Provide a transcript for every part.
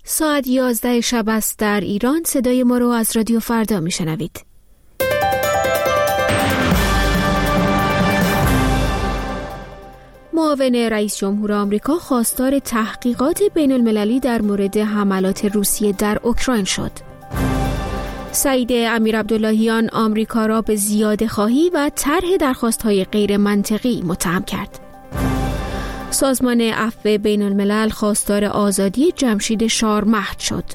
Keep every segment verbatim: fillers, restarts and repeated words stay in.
ساعت یازده شب است در ایران. صدای ما رو از رادیو فردا میشنوید. معاون رئیس جمهور آمریکا خواستار تحقیقات بین المللی در مورد حملات روسیه در اوکراین شد. سعید امیرعبداللهیان آمریکا را به زیاده خواهی و طرح درخواست‌های غیر منطقی متهم کرد. سازمان عفو بین الملل خواستار آزادی جمشید شارمهد شد.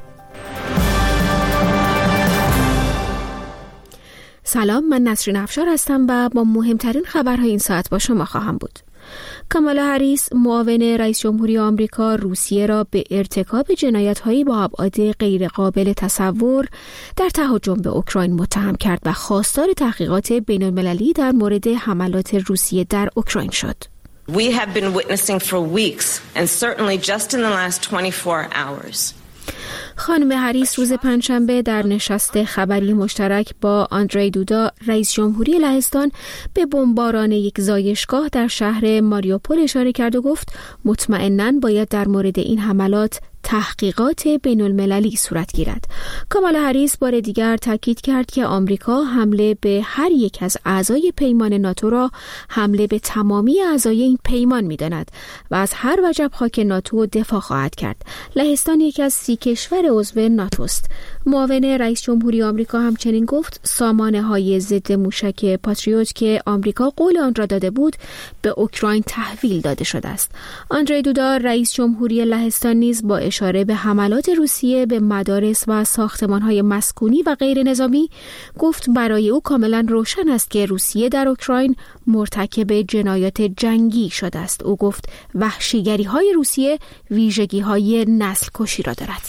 سلام، من نسرین افشار هستم و با مهمترین خبرهای این ساعت با شما خواهم بود. کامالا هریس معاون رئیس جمهوری آمریکا روسیه را به ارتکاب جنایت‌هایی با ابعاد غیرقابل تصور در تهاجم به اوکراین متهم کرد و خواستار تحقیقات بین‌المللی در مورد حملات روسیه در اوکراین شد. We have been witnessing for weeks and certainly just in the last twenty-four hours. خانم هریس روز پنجشنبه در نشست خبری مشترک با آندری دودا رئیس جمهوری لهستان به بمباران یک زایشگاه در شهر ماریوپول اشاره کرد و گفت مطمئناً باید در مورد این حملات تحقیقات بین المللی صورت گیرد. کامالا هریس بار دیگر تاکید کرد که آمریکا حمله به هر یک از اعضای پیمان ناتو را حمله به تمامی اعضای این پیمان می‌داند و از هر وجب خاک ناتو دفاع خواهد کرد. لهستان یکی از سی کشور عضو ناتو است. معاون رئیس جمهوری آمریکا همچنین گفت سامانه‌های ضد موشک پاتریوت که آمریکا قول آن را داده بود به اوکراین تحویل داده شده است. آندری دودا رئیس جمهوری لهستان نیز با اشاره به حملات روسیه به مدارس و ساختمان‌های مسکونی و غیر نظامی گفت برای او کاملا روشن است که روسیه در اوکراین مرتکب جنایات جنگی شده است. او گفت وحشیگری‌های روسیه ویژگی‌های نسل کشی را دارد.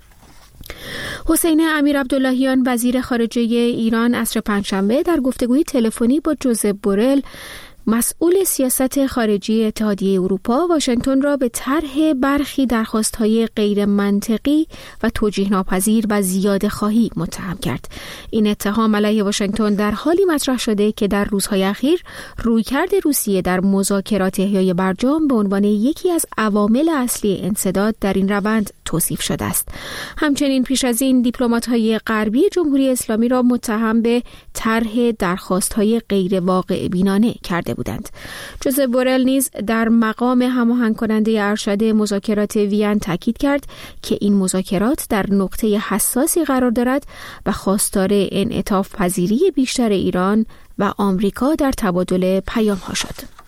حسین امیرعبداللهیان وزیر خارجه ایران عصر پنجشنبه در گفتگوی تلفنی با جوزپ بورل مسئول سیاست خارجی اتحادیه اروپا واشنگتن را به طرح برخی درخواست‌های غیر منطقی و توجیه ناپذیر و زیاده خواهی متهم کرد. این اتهام علیه واشنگتن در حالی مطرح شده که در روزهای اخیر رویکرد روسیه در مذاکرات احیای برجام به عنوان یکی از عوامل اصلی انسداد در این روند توصیف شده است. همچنین پیش از این دیپلمات‌های غربی جمهوری اسلامی را متهم به طرح درخواست‌های غیر واقع بینانه کرده بودند. جوزپ بورل نیز در مقام هماهنگ کننده ارشد مذاکرات وین تاکید کرد که این مذاکرات در نقطه حساسی قرار دارد و خواستار انعطاف پذیری بیشتر ایران و آمریکا در تبادل پیام‌ها شد.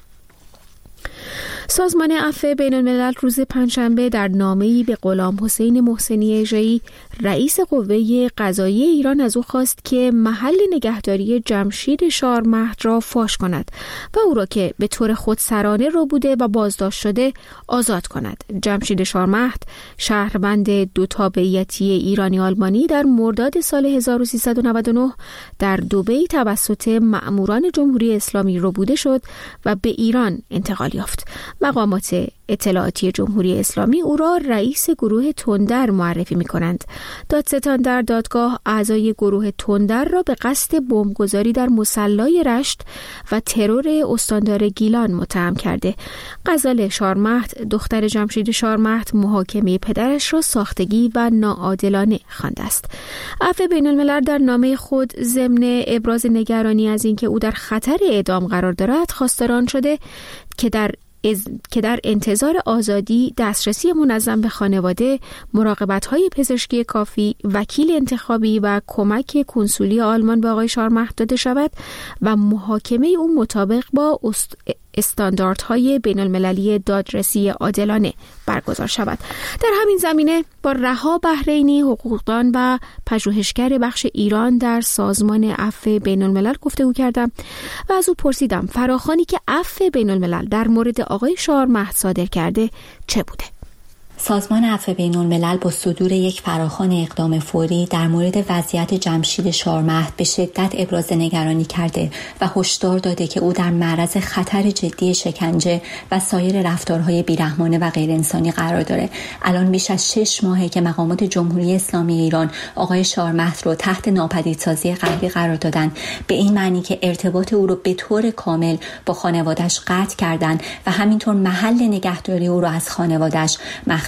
سازمان عفو بین الملل روز پنجشنبه در نامه‌ای به غلام حسین محسنی اژه‌ای رئیس قوه قضاییه ایران از او خواست که محل نگهداری جمشید شارمهد را فاش کند و او را که به طور خودسرانه ربوده و بازداشت شده آزاد کند. جمشید شارمهد شهروند دو تابعیتی ایرانی آلمانی در مرداد سال هزار و سیصد و نود و نه در دبی توسط مأموران جمهوری اسلامی ربوده شد و به ایران انتقال یافت. مقامات اطلاعاتی جمهوری اسلامی او را رئیس گروه تندر معرفی می کنند. دادستان در دادگاه اعضای گروه تندر را به قصد بمبگذاری در مصلای رشت و ترور استاندار گیلان متهم کرده. غزال شارمهد دختر جمشید شارمهد محاکمه پدرش را ساختگی و ناعادلانه خوانده است. عفو بین الملل در نامه خود ضمن ابراز نگرانی از اینکه او در خطر اعدام قرار دارد خواستار شده که در از... که در انتظار آزادی دسترسی منظم به خانواده، مراقبت‌های پزشکی کافی، وکیل انتخابی و کمک کنسولی آلمان به آقای شارمهد داده شود و محاکمه او مطابق با است... استانداردهای بین المللی دادرسی عادلانه برگزار شود. در همین زمینه با رها بحرینی حقوقدان و پژوهشگر بخش ایران در سازمان عفو بین الملل گفتگو کردم و از او پرسیدم فراخوانی که عفو بین الملل در مورد آقای شارمهد صادر کرده چه بوده؟ سازمان عفو بین الملل با صدور یک فراخوان اقدام فوری در مورد وضعیت جمشید شارمهد به شدت ابراز نگرانی کرده و هشدار داده که او در معرض خطر جدی شکنجه و سایر رفتارهای بیرحمانه و غیر انسانی قرار داره. الان بیش از شش ماهه که مقامات جمهوری اسلامی ایران آقای شارمهد رو تحت ناپدیدسازی قهری قرار دادن، به این معنی که ارتباط او رو به طور کامل با خانواده‌اش قطع کردن و همینطور محل نگهداری او رو از خانواده‌اش مخفی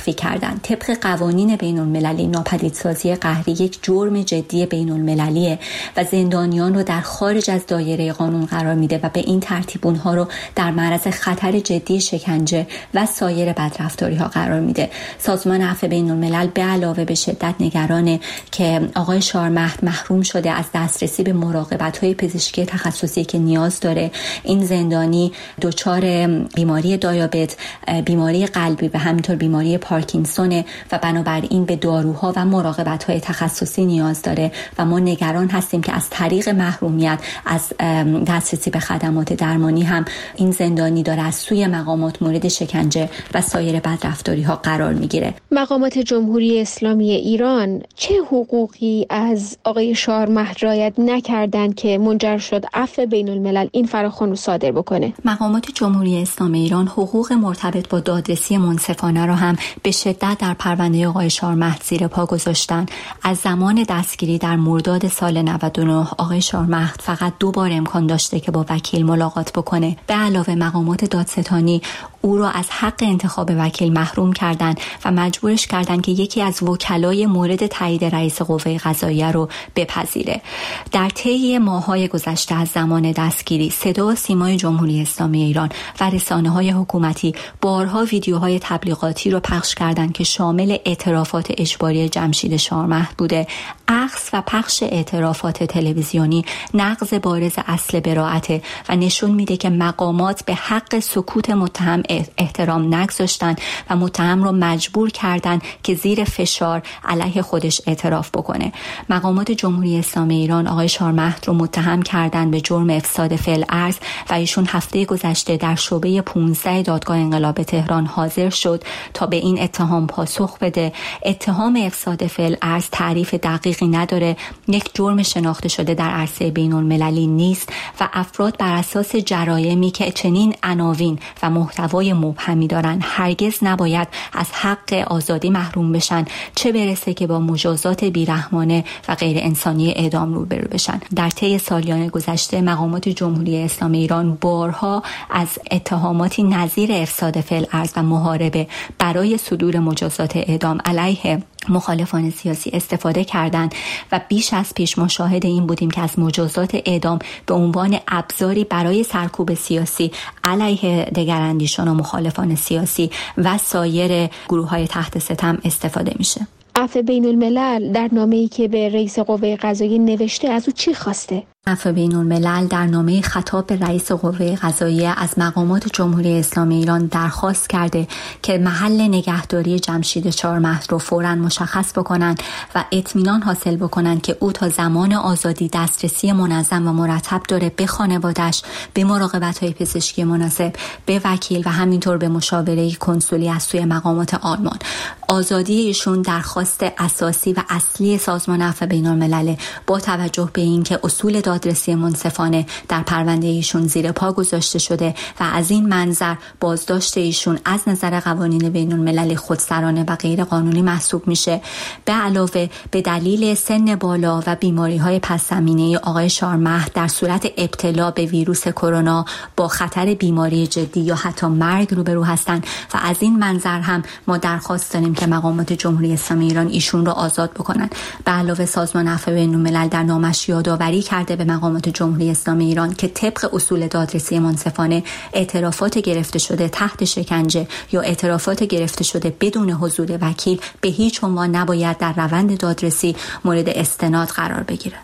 مخفی کردن. طبق قوانین بین المللی ناپدیدسازی قهری یک جرم جدی بین المللیه و زندانیان رو در خارج از دایره قانون قرار میده و به این ترتیب اونها رو در معرض خطر جدی شکنجه و سایر بدرفتاری ها قرار میده. سازمان عفو بین الملل به علاوه به شدت نگرانه که آقای شارمهد محروم شده از دسترسی به مراقبت های پزشکی تخصصی که نیاز داره. این زندانی دچار بیماری دیابت، بیماری قلبی و همینطور بیماری پارکینسون و بنابراین به داروها و مراقبت‌های تخصصی نیاز داره و ما نگران هستیم که از طریق محرومیت از دسترسی به خدمات درمانی هم این زندانی داره از سوی مقامات مورد شکنجه و سایر بدرفتاری‌ها قرار میگیره. مقامات جمهوری اسلامی ایران چه حقوقی از آقای شارمهد رعایت نکردند که منجر شد عفو بین الملل این فراخوان رو صادر بکنه؟ مقامات جمهوری اسلامی ایران حقوق مرتبط با دادرسی منصفانه را هم به شدت در پرونده آقای شارمهد زیر پا گذاشتن. از زمان دستگیری در مرداد سال نود و نه آقای شارمهد فقط دو بار امکان داشته که با وکیل ملاقات بکنه. به علاوه مقامات دادستانی او را از حق انتخاب وکیل محروم کردند و مجبورش کردند که یکی از وکلای مورد تایید رئیس قوه قضاییه رو بپذیره. در طی ماه‌های گذشته از زمان دستگیری صدا و سیمای جمهوری اسلامی ایران و رسانه‌های حکومتی بارها ویدیوهای تبلیغاتی رو پخش کردند که شامل اعترافات اجباری جمشید شارمهد بوده. اخذ و پخش اعترافات تلویزیونی نقض بارز اصل براءت و نشون میده که مقامات به حق سکوت متهم احترام نگذاشتن و متهم رو مجبور کردن که زیر فشار علیه خودش اعتراف بکنه. مقامات جمهوری اسلامی ایران آقای شارمهد رو متهم کردن به جرم افساد فعل ارض و ایشون هفته گذشته در شعبه پانزده دادگاه انقلاب تهران حاضر شد تا به این اتهام پاسخ بده. اتهام افساد فعل ارض تعریف دقیقی نداره، یک جرم شناخته شده در عرصه بین المللی نیست و افراد بر اساس جرایمی که چنین عناوین و محتوای مبهمی دارن هرگز نباید از حق آزادی محروم بشن، چه برسه که با مجازات بیرحمانه و غیر انسانی اعدام روبرو بشن. در طی سالیان گذشته مقامات جمهوری اسلامی ایران بارها از اتهاماتی نظیر افساد فعل ارض و محاربه برای صدور مجازات اعدام علیه مخالفان سیاسی استفاده کردند و بیش از پیش ما شاهد این بودیم که از مجازات اعدام به عنوان ابزاری برای سرکوب سیاسی علیه دگراندیشان و مخالفان سیاسی و سایر گروه‌های تحت ستم استفاده میشه. عفو بین الملل در نامه‌ای که به رئیس قوه قضاییه نوشته از او چی خواسته؟ عفو بین الملل در نامه خطاب به رئیس قوه قضاییه از مقامات جمهوری اسلامی ایران درخواست کرده که محل نگهداری جمشید شارمهد رو فوراً مشخص بکنن و اطمینان حاصل بکنن که او تا زمان آزادی دسترسی منظم و مرتب داره به خانواده‌اش، به مراقبت‌های پزشکی مناسب، به وکیل و همینطور به مشاوره کنسولی از سوی مقامات آلمان. آزادی ایشون درخواست اساسی و اصلی سازمان عفو بین الملل با توجه به اینکه اصول دادرسی منصفانه در پرونده ایشون زیر پا گذاشته شده و از این منظر بازداشت ایشون از نظر قوانین بین الملل خودسرانه و غیر قانونی محسوب میشه. به علاوه به دلیل سن بالا و بیماری‌های پس زمینه آقای شارمهد در صورت ابتلا به ویروس کرونا با خطر بیماری جدی یا حتی مرگ روبرو هستند و از این منظر هم ما درخواست داریم که مقامات جمهوری اسلامی ایران ایشون رو آزاد بکنن. به علاوه سازمان عفو بین الملل در نامش یادآوری کرده به مقامات جمهوری اسلامی ایران که طبق اصول دادرسی منصفانه اعترافات گرفته شده تحت شکنجه یا اعترافات گرفته شده بدون حضور وکیل به هیچ عنوان نباید در روند دادرسی مورد استناد قرار بگیره.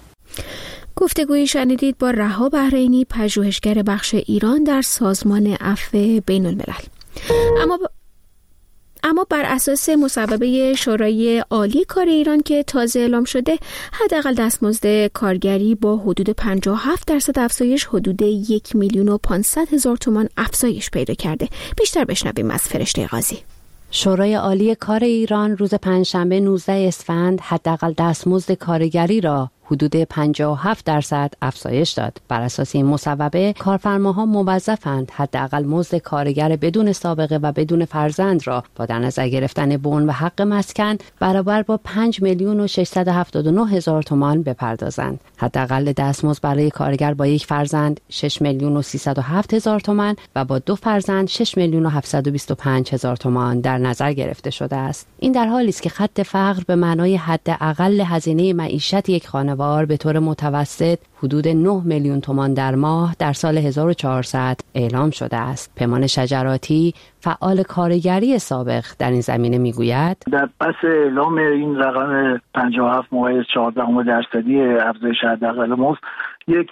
گفتگویی شنیدید با رها بحرینی، پژوهشگر بخش ایران در سازمان عفو بین الملل. اما ب... اما بر اساس مصوبه شورای عالی کار ایران که تازه اعلام شده، حداقل دستمزد کارگری با حدود پنجاه و هفت درصد افزایش حدود یک میلیون و پانصد هزار تومان افزایش پیدا کرده. بیشتر بشنویم از فرشته قاضی. شورای عالی کار ایران روز پنجشنبه نوزده اسفند حداقل دستمزد کارگری را حدود پنجاه و هفت درصد افزایش داد. بر اساس این مصوبه کارفرماها موظفند حداقل مزد کارگر بدون سابقه و بدون فرزند را با در نظر گرفتن بون و حق مسکن برابر با پنج میلیون و ششصد و هفتاد و نه هزار تومان بپردازند. حداقل دستمزد برای کارگر با یک فرزند شش میلیون و سیصد و هفت هزار تومان و با دو فرزند شش میلیون و هفتصد و بیست و پنج هزار تومان در نظر گرفته شده است. این در حالی است که خط فقر به معنای حداقل هزینه معیشت یک خانوار به طور متوسط حدود نه میلیون تومان در ماه در سال هزار و چهارصد اعلام شده است. پیمان شجراتی، فعال کارگری سابق، در این زمینه میگوید در پس اعلام این رقم پنجاه و هفت ممیز چهارده درصدی افزایش حداقل مزد یک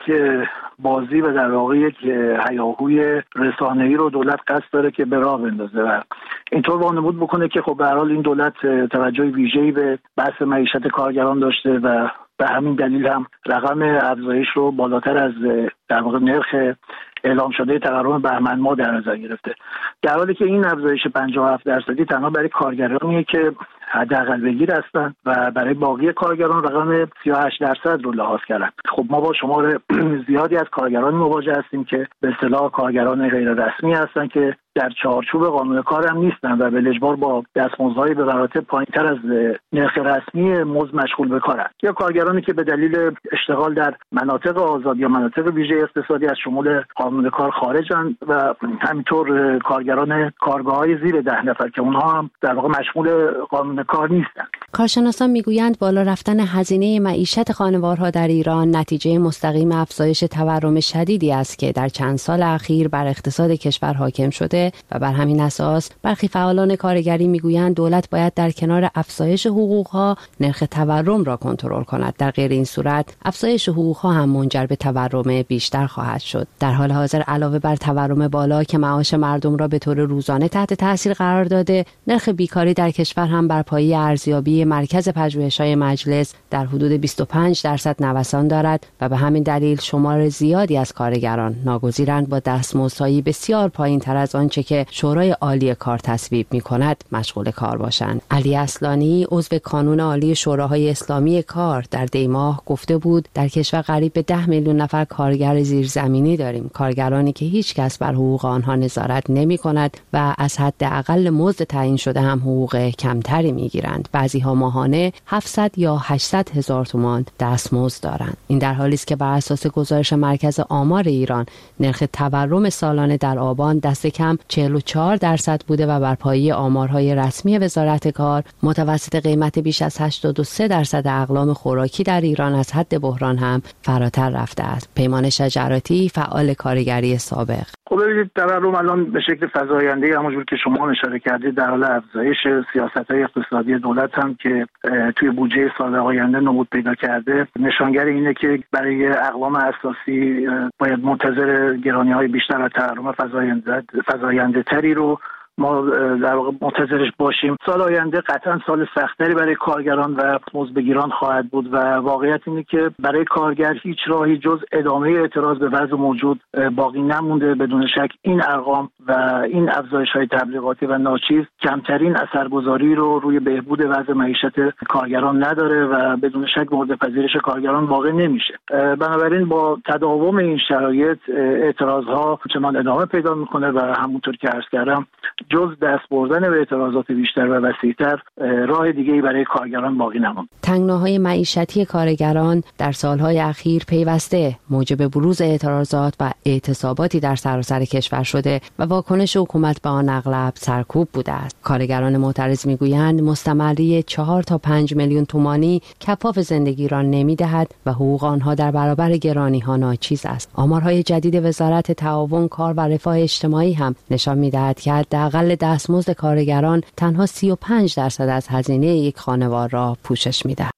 بازی و در واقع یک هیاهوی رسانه‌ای رو دولت قصد داره که به راه بندازه و اینطور وانمود بکنه که خب به هر حال این دولت توجه ویژه‌ای به بحث معیشت کارگران داشته و به همین دلیل هم رقم افزایش رو بالاتر از در واقع نرخ اعلام شده تورم بهمن ماه در نظر گرفته، در حالی که این افزایش پنجاه و هفت درصدی تنها برای کارگرانیه که حداقل بگیر هستن و برای باقی کارگران رقم سی و هشت درصد رو لحاظ کردن. خب ما با شمار زیادی از کارگران مواجه هستیم که به اصطلاح کارگران غیر رسمی هستن که در چارچوب قانون کار هم نیستن و به اجبار با دستمزدهای به مراتب پایین‌تر از نرخ رسمی مزد مشغول به کارن، یا کارگرانی که به دلیل اشتغال در مناطق آزاد یا مناطق ویژه اقتصادی از شمول قانون کار خارجن و همینطور کارگران کارگاه‌های زیر ده نفر که اونها هم در واقع مشمول قانون کار نیستن. کارشناسان میگویند بالا رفتن هزینه معیشت خانوارها در ایران نتیجه مستقیم افزایش تورم شدیدی است که در چند سال اخیر بر اقتصاد کشور حاکم شده و بر همین اساس برخی فعالان کارگری میگویند دولت باید در کنار افزایش حقوقها نرخ تورم را کنترل کند. در غیر این صورت افزایش حقوقها هم منجر به تورم بیشتر خواهد شد. در حال حاضر علاوه بر تورم بالا که معاش مردم را به طور روزانه تحت تاثیر قرار داده، نرخ بیکاری در کشور هم بر پایه ارزیابی مرکز پژوهش‌های مجلس در حدود بیست و پنج درصد نوسان دارد و به همین دلیل شمار زیادی از کارگران ناگزیرند با دستمزدهای بسیار پایین‌تر از آنچه که شورای عالی کار تصویب می‌کند مشغول کار باشند. علی اصلانی عضو کانون عالی شوراهای اسلامی کار در دی ماه گفته بود در کشور قریب به ده میلیون نفر کارگر زیرزمینی داریم، کارگرانی که هیچ کس بر حقوق آنها نظارت نمی‌کند و از حداقل مزد تعیین شده هم حقوق کمتری می‌گیرند. بعضی‌ها ماهانه هفتصد یا هشتصد هزار تومان دستمزد دارند. این در حالی است که بر اساس گزارش مرکز آمار ایران نرخ تورم سالانه در آبان دست کم چهل و چهار درصد بوده و بر پایه آمارهای رسمی وزارت کار متوسط قیمت بیش از هشتاد و سه درصد اقلام خوراکی در ایران از حد بحران هم فراتر رفته است. پیمان شجراتی، فعال کارگری سابق: خب ببینید تورم الان به شکل فزاینده همونجور که شما اشاره کردید در حال افزایش، سیاست‌های اقتصادی دولت هم که توی بودجه سال آینده نمود پیدا کرده نشانگر اینه که برای اقلام اساسی باید منتظر گرانی‌های بیشتر از تورم فزاینده فزاینده تری رو ما در واقع منتظرش باشیم. سال آینده قطعا سال سختری برای کارگران و مزدبگیران خواهد بود و واقعیت اینه که برای کارگر هیچ راهی جز ادامه اعتراض به وضع موجود باقی نمونده. بدون شک این ارقام و این افزایش‌های تبلیغاتی و ناچیز کمترین اثرگذاری رو روی بهبود وضع معیشت کارگران نداره و بدون شک مورد پذیرش کارگران واقع نمیشه. بنابراین با تداوم این شرایط اعتراض‌ها چنان ادامه پیدا میکنه و همونطور که عرض کردم جز دست بردن به اعتراضات بیشتر و وسیع‌تر راه دیگه‌ای برای کارگران باقی نماند. تنگناهای معیشتی کارگران در سالهای اخیر پیوسته موجب بروز اعتراضات و اعتصاباتی در سراسر کشور شده و واکنش حکومت به آن اغلب سرکوب بوده است. کارگران معترض میگویند مستمری چهار تا پنج میلیون تومانی کفاف زندگی را نمیدهد و حقوق آنها در برابر گرانی‌ها ناچیز است. آمارهای جدید وزارت تعاون، کار و رفاه اجتماعی هم نشان می‌دهد که حداقل دستمزد کارگران تنها سی و پنج درصد از هزینه یک خانوار را پوشش می‌دهد.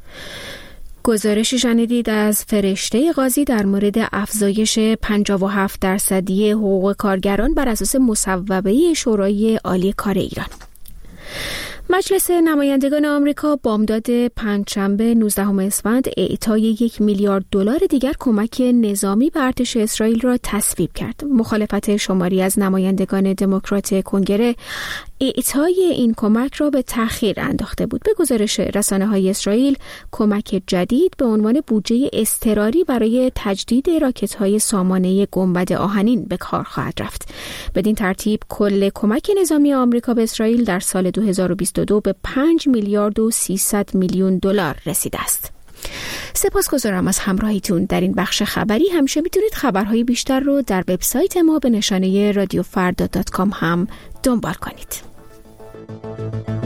گزارشی شنیدید از فرشته قاضی در مورد افزایش پنجاه و هفت درصدی حقوق کارگران بر اساس مصوبه شورای عالی کار ایران. مجلس نمایندگان آمریکا بامداد پنجشنبه نوزدهم اسفند اعطای یک میلیارد دلار دیگر کمک نظامی به ارتش اسرائیل را تصویب کرد. مخالفت شماری از نمایندگان دموکرات کنگره اعطای این کمک را به تأخیر انداخته بود. به گزارش رسانه‌های اسرائیل، کمک جدید به عنوان بودجه اضطراری برای تجدید راکت‌های سامانه گنبد آهنین به کار خواهد رفت. بدین ترتیب کل کمک نظامی آمریکا به اسرائیل در سال دو هزار و بیست و دو به پنج میلیارد و سیصد میلیون دلار رسیده است. سپاسگزارم از همراهیتون در این بخش خبری. همیشه میتونید خبرهای بیشتر رو در وبسایت ما به نشانه رادیو فردا دات کام هم دنبال کنید.